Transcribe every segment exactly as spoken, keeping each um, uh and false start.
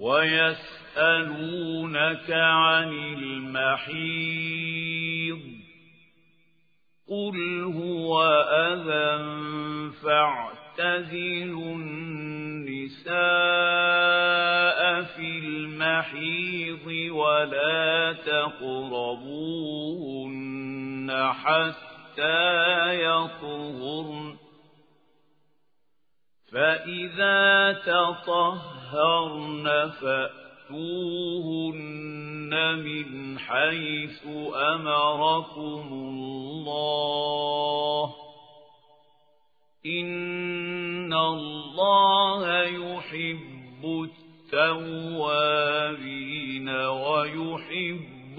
وَيَسْأَلُونَكَ عَنِ الْمَحِيضِ قُلْ هُوَ أَذًى فَاعْتَزِلُوا النِّسَاءَ فِي الْمَحِيضِ وَلَا تَقْرَبُوهُنَّ حَتَّى يَطْهُرْنَ فَإِذَا تَطَهَّرْنَ فَأْتُوهُنَّ مِنْ حَيْثُ أَمَرَكُمُ اللَّهُ إِنَّ اللَّهَ يُحِبُّ التَّوَّابِينَ وَيُحِبُّ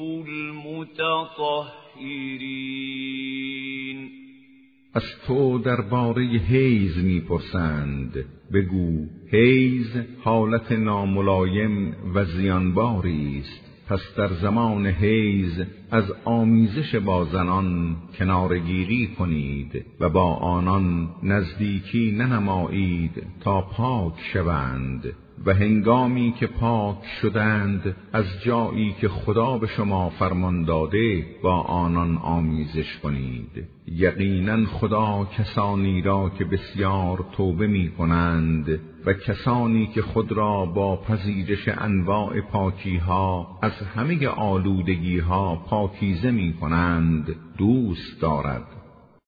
الْمُتَطَهِّرِينَ. از تو درباره حیض می‌پرسند، بگو حیض حالت ناملایم و زیانباری است. پس در زمان حیض از آمیزش با زنان کنارگیری کنید و با آنان نزدیکی ننمایید تا پاک شوند و هنگامی که پاک شدند از جایی که خدا به شما فرمان داده با آنان آمیزش کنید. یقینا خدا کسانی را که بسیار توبه می کنند و کسانی که خود را با پذیرش انواع پاکی ها از همه آلودگی ها پاکیزه می کنند دوست دارد.